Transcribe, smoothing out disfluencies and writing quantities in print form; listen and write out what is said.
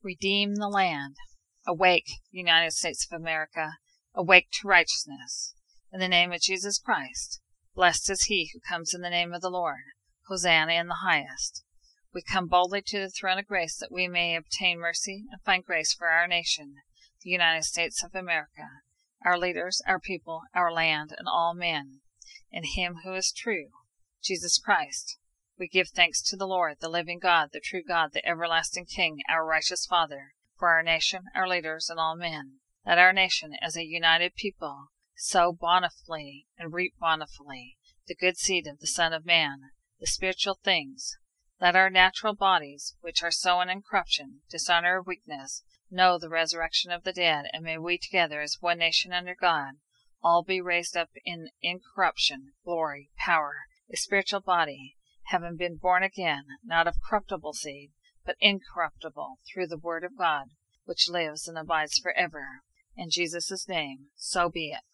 Redeem the land. Awake, United States of America. Awake to righteousness. In the name of Jesus Christ. Blessed is he who comes in the name of the Lord. Hosanna in the highest. We come boldly to the throne of grace that we may obtain mercy and find grace for our nation, the United States of America, our leaders, our people, our land, and all men. In him who is true, Jesus Christ, we give thanks to the Lord, the living God, the true God, the everlasting King, our righteous Father, for our nation, our leaders, and all men. Let our nation, as a united people, sow bountifully and reap bountifully the good seed of the Son of Man, the spiritual things. Let our natural bodies, which are sown in corruption, dishonor, or weakness, know the resurrection of the dead, and may we together, as one nation under God, all be raised up in incorruption, glory, power, a spiritual body, having been born again, not of corruptible seed, but incorruptible, through the word of God, which lives and abides forever. In Jesus' name, so be it.